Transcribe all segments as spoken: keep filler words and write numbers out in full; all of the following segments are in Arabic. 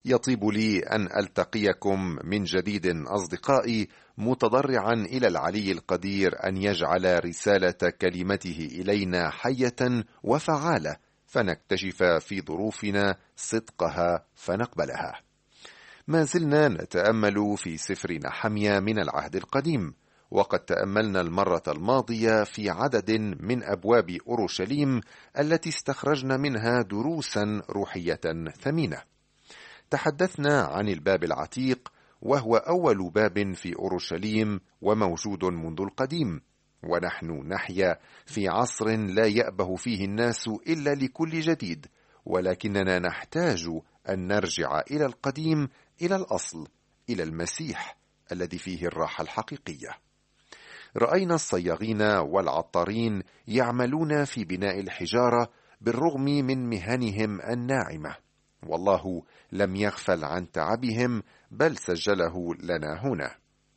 يطيب لي أن ألتقيكم من جديد أصدقائي، متضرعا إلى العلي القدير أن يجعل رسالة كلمته إلينا حية وفعالة، فنكتشف في ظروفنا صدقها فنقبلها. ما زلنا نتأمل في سفر نحميا من العهد القديم، وقد تأملنا المرة الماضية في عدد من أبواب أورشليم التي استخرجنا منها دروسا روحية ثمينة. تحدثنا عن الباب العتيق، وهو أول باب في أورشليم وموجود منذ القديم، ونحن نحيا في عصر لا يأبه فيه الناس إلا لكل جديد، ولكننا نحتاج أن نرجع إلى القديم، إلى الأصل، إلى المسيح الذي فيه الراحة الحقيقية. رأينا الصياغين والعطارين يعملون في بناء الحجارة بالرغم من مهنهم الناعمة، والله لم يغفل عن تعبهم بل سجله لنا هنا.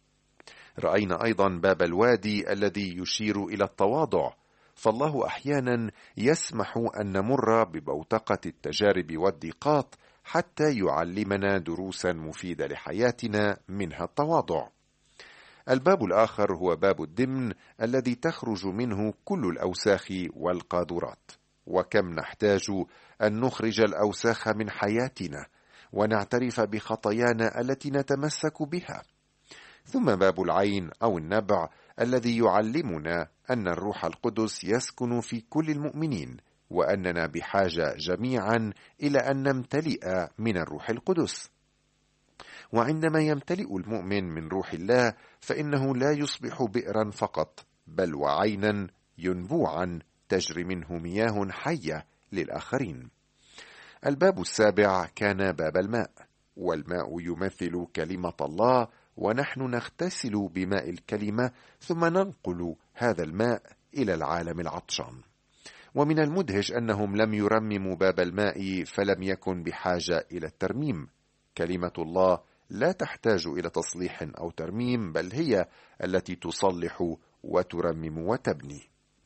رأينا أيضا باب الوادي الذي يشير إلى التواضع، فالله أحيانا يسمح أن نمر ببوتقة التجارب والضيقات حتى يعلمنا دروسا مفيدة لحياتنا، منها التواضع. الباب الآخر هو باب الدمن الذي تخرج منه كل الأوساخ والقاذورات، وكم نحتاج أن نخرج الأوساخ من حياتنا ونعترف بخطايانا التي نتمسك بها. ثم باب العين أو النبع الذي يعلمنا أن الروح القدس يسكن في كل المؤمنين، وأننا بحاجة جميعا إلى أن نمتلئ من الروح القدس. وعندما يمتلئ المؤمن من روح الله فإنه لا يصبح بئرا فقط، بل وعينا ينبوعا تجري منه مياه حية للآخرين. الباب السابع كان باب الماء، والماء يمثل كلمة الله، ونحن نغتسل بماء الكلمة ثم ننقل هذا الماء إلى العالم العطشان. ومن المدهش أنهم لم يرمموا باب الماء فلم يكن بحاجة إلى الترميم. كلمة الله لا تحتاج إلى تصليح أو ترميم، بل هي التي تصلح وترمم وتبني.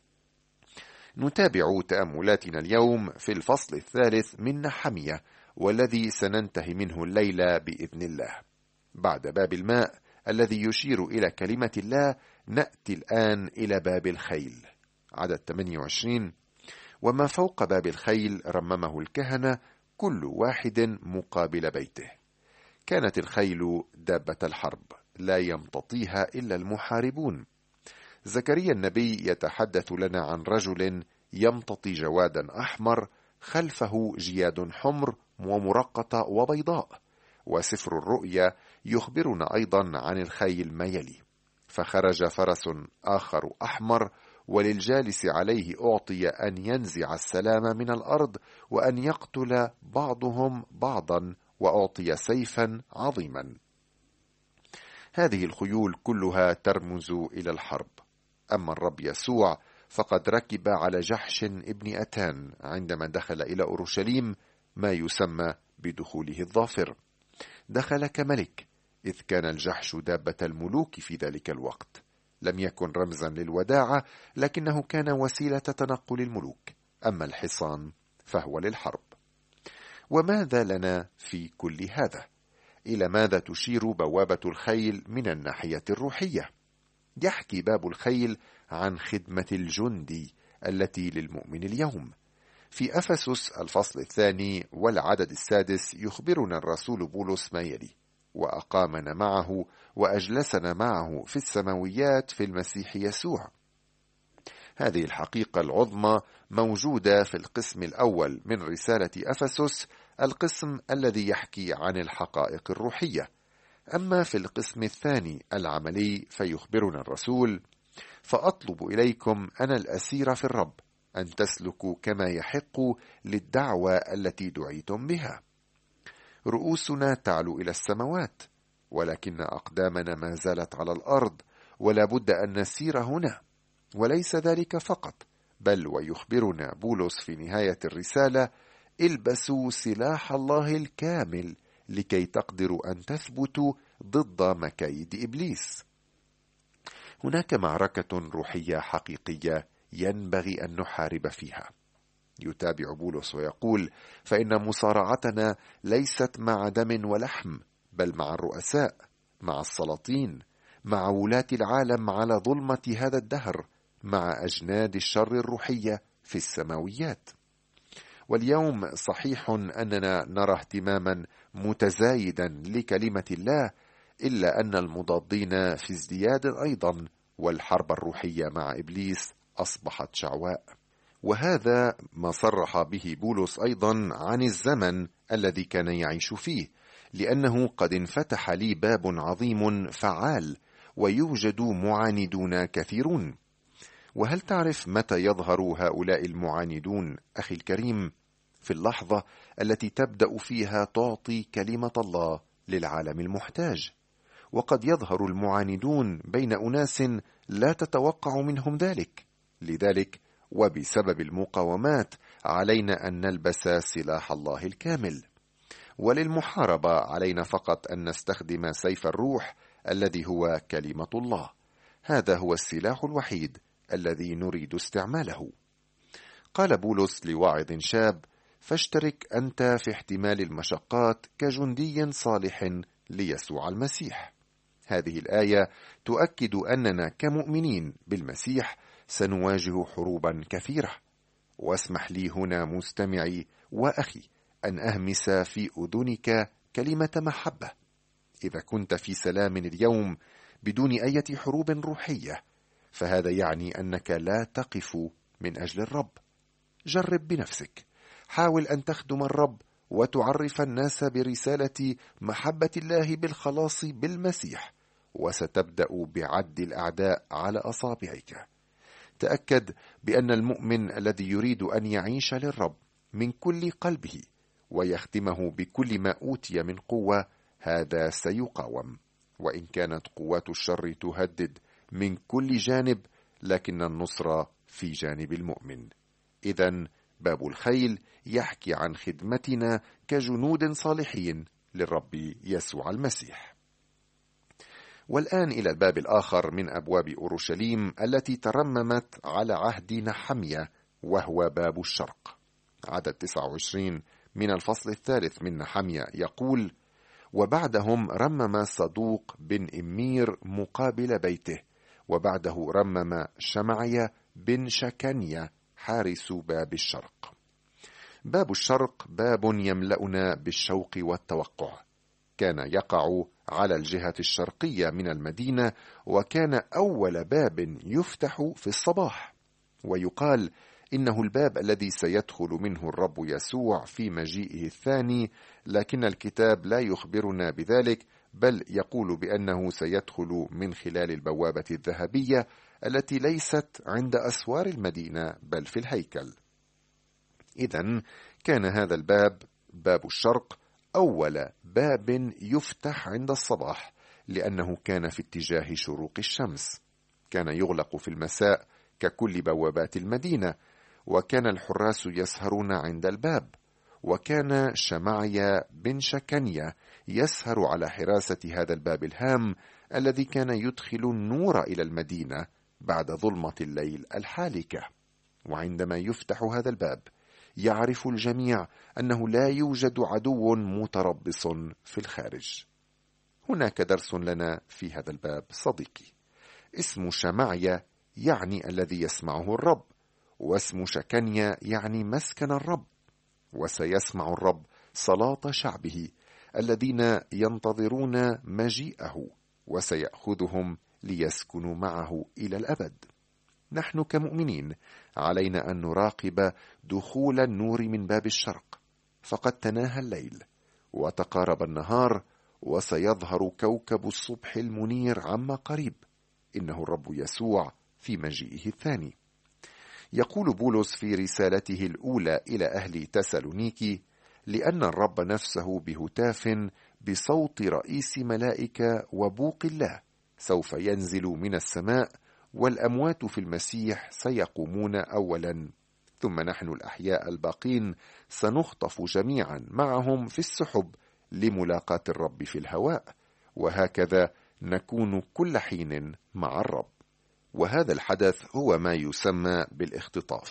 نتابع تأملاتنا اليوم في الفصل الثالث من نحميا، والذي سننتهي منه الليلة بإذن الله. بعد باب الماء الذي يشير إلى كلمة الله، نأتي الآن إلى باب الخيل. عدد ثمانية وعشرين: وما فوق باب الخيل رممه الكهنة كل واحد مقابل بيته. كانت الخيل دابة الحرب لا يمتطيها إلا المحاربون. زكريا النبي يتحدث لنا عن رجل يمتطي جوادا أحمر خلفه جياد حمر ومرقطة وبيضاء. وسفر الرؤيا يخبرنا أيضا عن الخيل ما يلي: فخرج فرس آخر أحمر، وللجالس عليه أعطي أن ينزع السلام من الأرض، وأن يقتل بعضهم بعضا، وأعطي سيفا عظيما. هذه الخيول كلها ترمز إلى الحرب. أما الرب يسوع فقد ركب على جحش ابن أتان عندما دخل إلى أورشليم، ما يسمى بدخوله الظافر. دخل كملك، إذ كان الجحش دابة الملوك في ذلك الوقت. لم يكن رمزا للوداعة، لكنه كان وسيلة تنقل الملوك. أما الحصان فهو للحرب. وماذا لنا في كل هذا؟ إلى ماذا تشير بوابة الخيل من الناحية الروحية؟ يحكي باب الخيل عن خدمة الجندي التي للمؤمن اليوم. في أفسس الفصل الثاني والعدد السادس يخبرنا الرسول بولس ما يلي: وأقامنا معه وأجلسنا معه في السماويات في المسيح يسوع. هذه الحقيقة العظمى موجودة في القسم الأول من رسالة أفسس، القسم الذي يحكي عن الحقائق الروحية. أما في القسم الثاني العملي فيخبرنا الرسول: فأطلب إليكم أنا الأسير في الرب أن تسلكوا كما يحق للدعوة التي دعيتم بها. رؤوسنا تعلو إلى السماوات، ولكن أقدامنا ما زالت على الأرض، ولا بد أن نسير هنا. وليس ذلك فقط، بل ويخبرنا بولس في نهاية الرسالة: البسوا سلاح الله الكامل لكي تقدروا أن تثبتوا ضد مكايد إبليس. هناك معركة روحية حقيقية ينبغي أن نحارب فيها. يتابع بولس ويقول: فإن مصارعتنا ليست مع دم ولحم، بل مع الرؤساء، مع السلاطين، مع ولاة العالم على ظلمة هذا الدهر، مع أجناد الشر الروحية في السماويات. واليوم صحيح أننا نرى اهتماما متزايدا لكلمة الله، إلا أن المضادين في ازدياد أيضا، والحرب الروحية مع إبليس أصبحت شعواء. وهذا ما صرح به بولس أيضا عن الزمن الذي كان يعيش فيه، لأنه قد انفتح لي باب عظيم فعال، ويوجد معاندون كثيرون. وهل تعرف متى يظهر هؤلاء المعاندون أخي الكريم؟ في اللحظة التي تبدأ فيها تعطي كلمة الله للعالم المحتاج. وقد يظهر المعاندون بين أناس لا تتوقع منهم ذلك. لذلك وبسبب المقاومات علينا أن نلبس سلاح الله الكامل. وللمحاربة علينا فقط أن نستخدم سيف الروح الذي هو كلمة الله. هذا هو السلاح الوحيد الذي نريد استعماله. قال بولس لواعظ شاب: فاشترك أنت في احتمال المشقات كجندي صالح ليسوع المسيح. هذه الآية تؤكد أننا كمؤمنين بالمسيح سنواجه حروبا كثيرة. واسمح لي هنا مستمعي وأخي أن أهمس في أذنك كلمة محبة. إذا كنت في سلام اليوم بدون أي حروب روحية، فهذا يعني أنك لا تقف من أجل الرب. جرب بنفسك، حاول أن تخدم الرب وتعرف الناس برسالة محبة الله بالخلاص بالمسيح، وستبدأ بعد الأعداء على أصابعك. تأكد بأن المؤمن الذي يريد أن يعيش للرب من كل قلبه ويختمه بكل ما أوتي من قوة، هذا سيقاوم. وإن كانت قوات الشر تهدد من كل جانب، لكن النصرة في جانب المؤمن. إذن باب الخيل يحكي عن خدمتنا كجنود صالحين للرب يسوع المسيح. والآن إلى الباب الآخر من أبواب أورشليم التي ترممت على عهد نحمية، وهو باب الشرق. عدد تسعة وعشرين من الفصل الثالث من نحمية يقول: وبعدهم رمم صدوق بن إمير مقابل بيته، وبعده رمم شمعية بن شكنية حارس باب الشرق. باب الشرق باب يملأنا بالشوق والتوقع. كان يقع على الجهة الشرقية من المدينة، وكان أول باب يفتح في الصباح. ويقال إنه الباب الذي سيدخل منه الرب يسوع في مجيئه الثاني، لكن الكتاب لا يخبرنا بذلك، بل يقول بأنه سيدخل من خلال البوابة الذهبية التي ليست عند أسوار المدينة بل في الهيكل. إذن كان هذا الباب، باب الشرق، أول باب يفتح عند الصباح، لأنه كان في اتجاه شروق الشمس. كان يغلق في المساء ككل بوابات المدينة، وكان الحراس يسهرون عند الباب. وكان شمعيا بن شكنية يسهر على حراسة هذا الباب الهام الذي كان يدخل النور إلى المدينة بعد ظلمة الليل الحالكة. وعندما يفتح هذا الباب يعرف الجميع أنه لا يوجد عدو متربص في الخارج. هناك درس لنا في هذا الباب صديقي. اسم شمعيا يعني الذي يسمعه الرب، واسم شكنيا يعني مسكن الرب. وسيسمع الرب صلاة شعبه الذين ينتظرون مجيئه، وسيأخذهم ليسكنوا معه إلى الأبد. نحن كمؤمنين علينا أن نراقب دخول النور من باب الشرق، فقد تناهى الليل وتقارب النهار، وسيظهر كوكب الصبح المنير عما قريب. إنه الرب يسوع في مجيئه الثاني. يقول بولس في رسالته الأولى إلى أهل تسالونيكي: لأن الرب نفسه بهتاف بصوت رئيس ملائكة وبوق الله سوف ينزل من السماء، والأموات في المسيح سيقومون أولا، ثم نحن الأحياء الباقين سنخطف جميعا معهم في السحب لملاقاة الرب في الهواء، وهكذا نكون كل حين مع الرب. وهذا الحدث هو ما يسمى بالاختطاف.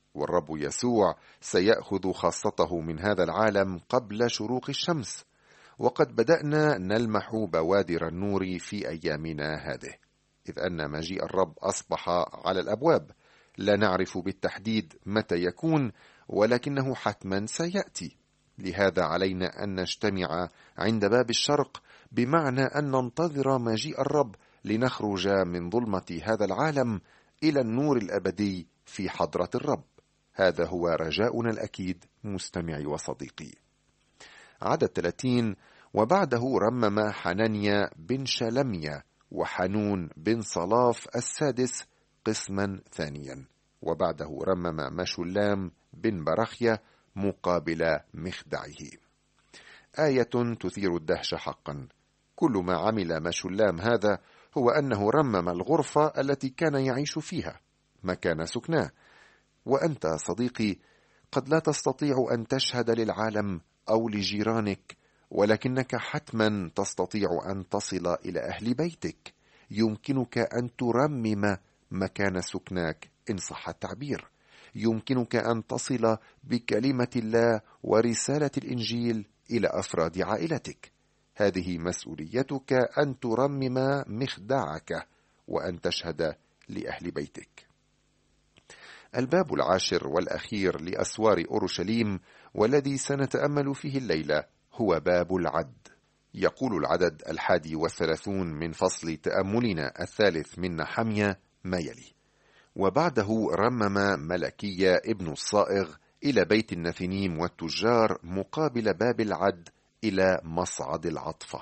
والرب يسوع سيأخذ خاصته من هذا العالم قبل شروق الشمس، وقد بدأنا نلمح بوادر النور في أيامنا هذه، إذ أن مجيء الرب أصبح على الأبواب. لا نعرف بالتحديد متى يكون، ولكنه حتما سيأتي. لهذا علينا أن نجتمع عند باب الشرق، بمعنى أن ننتظر مجيء الرب لنخرج من ظلمة هذا العالم إلى النور الأبدي في حضرة الرب. هذا هو رجاؤنا الأكيد مستمعي وصديقي. عدد ثلاثين: وبعده رمم حنانيا بن شلميا وحنون بن صلاف السادس قسما ثانيا، وبعده رمم مشلام بن برخيا مقابل مخدعه. آية تثير الدهش حقا. كل ما عمل مشلام هذا هو أنه رمم الغرفة التي كان يعيش فيها مكان سكناه. وأنت صديقي قد لا تستطيع أن تشهد للعالم أو لجيرانك، ولكنك حتما تستطيع أن تصل إلى أهل بيتك. يمكنك أن ترمم مكان سكناك إن صح التعبير. يمكنك أن تصل بكلمة الله ورسالة الإنجيل إلى أفراد عائلتك. هذه مسؤوليتك، أن ترمم مخدعك وأن تشهد لأهل بيتك. الباب العاشر والأخير لأسوار أورشليم، والذي سنتأمل فيه الليلة، هو باب العد. يقول العدد الحادي والثلاثون من فصل تأملنا الثالث من نحميا ما يلي: وبعده رمم ملكي ابن الصائغ إلى بيت النثنيم والتجار مقابل باب العد إلى مصعد العطفة.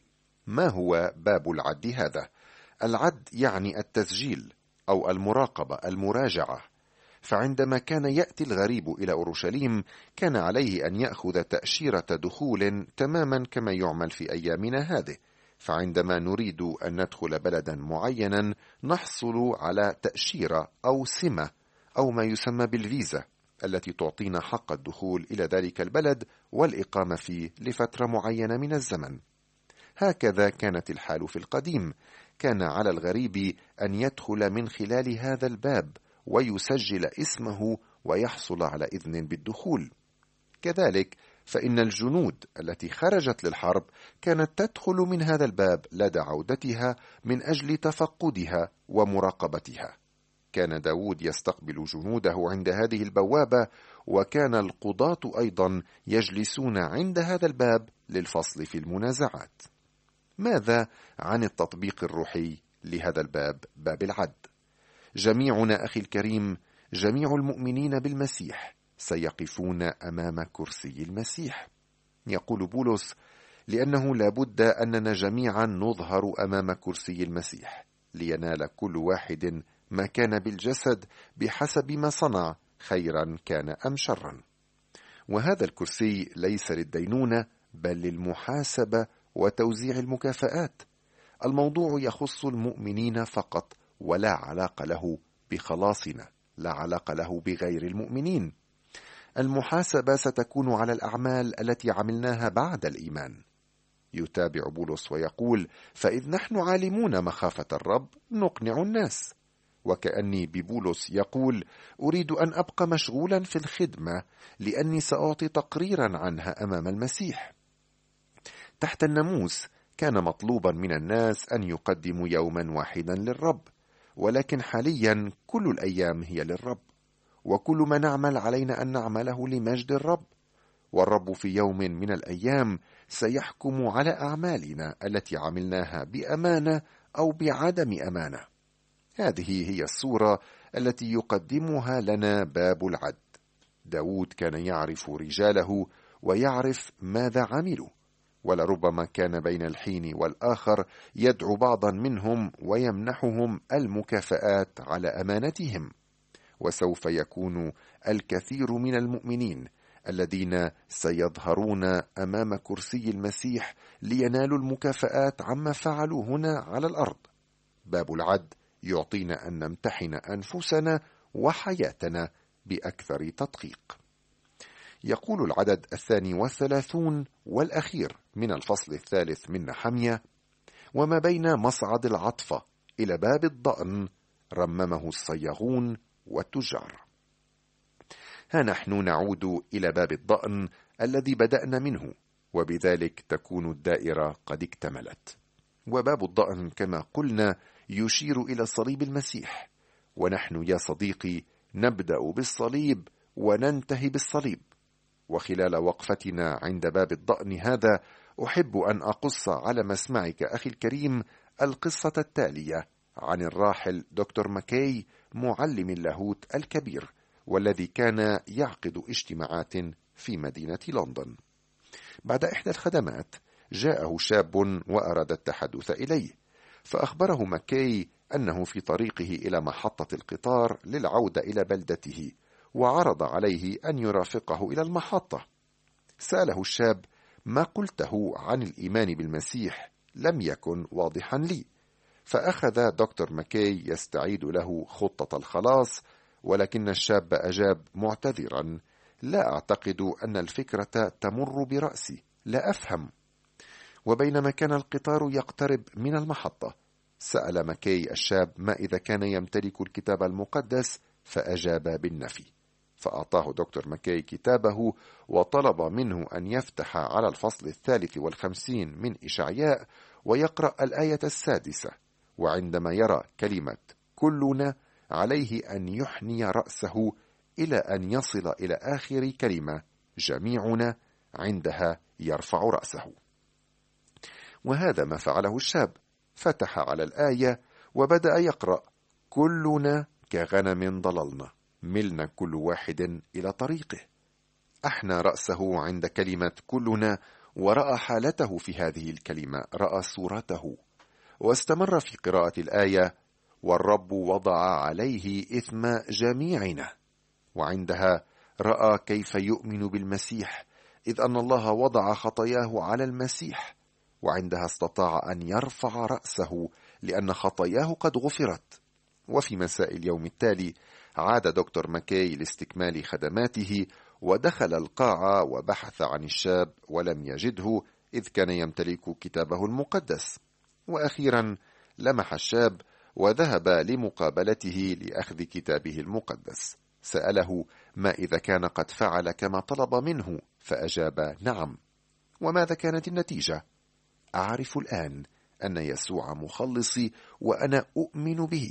ما هو باب العد هذا؟ العد يعني التسجيل أو المراقبة، المراجعة. فعندما كان يأتي الغريب إلى أورشليم كان عليه أن يأخذ تأشيرة دخول تماما كما يعمل في أيامنا هذه. فعندما نريد أن ندخل بلدا معينا نحصل على تأشيرة أو سمة أو ما يسمى بالفيزا، التي تعطينا حق الدخول إلى ذلك البلد والإقامة فيه لفترة معينة من الزمن. هكذا كانت الحال في القديم. كان على الغريب أن يدخل من خلال هذا الباب ويسجل اسمه ويحصل على إذن بالدخول. كذلك فإن الجنود التي خرجت للحرب كانت تدخل من هذا الباب لدى عودتها من أجل تفقدها ومراقبتها. كان داود يستقبل جنوده عند هذه البوابة، وكان القضاة أيضا يجلسون عند هذا الباب للفصل في المنازعات. ماذا عن التطبيق الروحي لهذا الباب، باب العد؟ جميعنا أخي الكريم، جميع المؤمنين بالمسيح سيقفون أمام كرسي المسيح. يقول بولس: لأنه لابد أننا جميعا نظهر أمام كرسي المسيح لينال كل واحد ما كان بالجسد بحسب ما صنع، خيرا كان أم شرا. وهذا الكرسي ليس للدينونة بل للمحاسبة وتوزيع المكافآت. الموضوع يخص المؤمنين فقط، ولا علاقة له بخلاصنا، لا علاقة له بغير المؤمنين. المحاسبة ستكون على الأعمال التي عملناها بعد الإيمان. يتابع بولس ويقول: فإذ نحن عالمون مخافة الرب نقنع الناس. وكأني ببولس يقول: أريد أن أبقى مشغولا في الخدمة لأني سأعطي تقريرا عنها أمام المسيح. تحت الناموس كان مطلوبا من الناس أن يقدموا يوما واحدا للرب، ولكن حاليا كل الأيام هي للرب، وكل ما نعمل علينا أن نعمله لمجد الرب. والرب في يوم من الأيام سيحكم على أعمالنا التي عملناها بأمانة أو بعدم أمانة. هذه هي الصورة التي يقدمها لنا باب العد. داود كان يعرف رجاله ويعرف ماذا عملوا، ولربما كان بين الحين والآخر يدعو بعضا منهم ويمنحهم المكافآت على أمانتهم. وسوف يكون الكثير من المؤمنين الذين سيظهرون أمام كرسي المسيح لينالوا المكافآت عما فعلوا هنا على الأرض. باب العد يعطينا أن نمتحن أنفسنا وحياتنا بأكثر تدقيق. يقول العدد الثاني والثلاثون والأخير من الفصل الثالث من نحميا: وما بين مصعد العطفة إلى باب الضأن رممه الصياغون والتجار. ها نحن نعود إلى باب الضأن الذي بدأنا منه، وبذلك تكون الدائرة قد اكتملت. وباب الضأن كما قلنا يشير إلى صليب المسيح، ونحن يا صديقي نبدأ بالصليب وننتهي بالصليب. وخلال وقفتنا عند باب الضأن هذا أحب أن أقص على مسمعك أخي الكريم القصة التالية عن الراحل دكتور ماكاي معلم اللاهوت الكبير، والذي كان يعقد اجتماعات في مدينة لندن. بعد إحدى الخدمات جاءه شاب وأراد التحدث إليه، فأخبره ماكاي أنه في طريقه إلى محطة القطار للعودة إلى بلدته، وعرض عليه أن يرافقه إلى المحطة. سأله الشاب: ما قلته عن الإيمان بالمسيح لم يكن واضحا لي. فأخذ دكتور ماكاي يستعيد له خطة الخلاص، ولكن الشاب أجاب معتذرا: لا أعتقد أن الفكرة تمر برأسي، لا أفهم. وبينما كان القطار يقترب من المحطة، سأل ماكاي الشاب ما إذا كان يمتلك الكتاب المقدس، فأجاب بالنفي. فأعطاه دكتور ماكاي كتابه وطلب منه أن يفتح على الفصل الثالث والخمسين من إشعياء ويقرأ الآية السادسة، وعندما يرى كلمة كلنا عليه أن يحني رأسه إلى أن يصل إلى آخر كلمة جميعنا، عندها يرفع رأسه. وهذا ما فعله الشاب، فتح على الآية وبدأ يقرأ: كلنا كغنم ضللنا، ملنا كل واحد إلى طريقه. أحنى رأسه عند كلمة كلنا، ورأى حالته في هذه الكلمة، رأى صورته، واستمر في قراءة الآية: والرب وضع عليه إثم جميعنا. وعندها رأى كيف يؤمن بالمسيح، إذ أن الله وضع خطاياه على المسيح، وعندها استطاع أن يرفع رأسه لأن خطاياه قد غفرت. وفي مساء اليوم التالي عاد دكتور ماكاي لاستكمال خدماته، ودخل القاعة وبحث عن الشاب ولم يجده، إذ كان يمتلك كتابه المقدس. وأخيرا لمح الشاب وذهب لمقابلته لأخذ كتابه المقدس. سأله ما إذا كان قد فعل كما طلب منه، فأجاب نعم. وماذا كانت النتيجة؟ أعرف الآن أن يسوع مخلصي وأنا أؤمن به.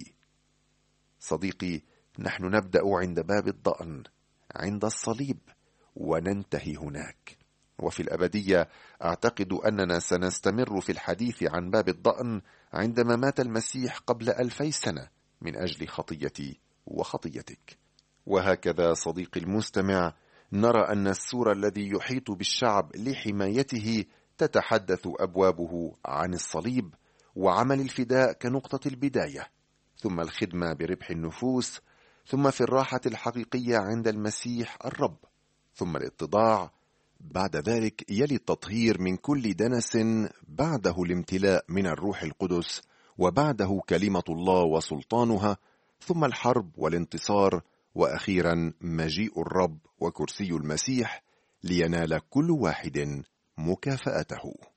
صديقي، نحن نبدأ عند باب الضأن، عند الصليب، وننتهي هناك. وفي الأبدية أعتقد أننا سنستمر في الحديث عن باب الضأن عندما مات المسيح قبل ألفي سنة من أجل خطيتي وخطيتك. وهكذا صديقي المستمع، نرى أن السور الذي يحيط بالشعب لحمايته تتحدث أبوابه عن الصليب وعمل الفداء كنقطة البداية، ثم الخدمة بربح النفوس، ثم في الراحة الحقيقية عند المسيح الرب، ثم الاتضاع. بعد ذلك يلي التطهير من كل دنس، بعده الامتلاء من الروح القدس، وبعده كلمة الله وسلطانها، ثم الحرب والانتصار، وأخيرا مجيء الرب وكرسي المسيح لينال كل واحد مكافأته.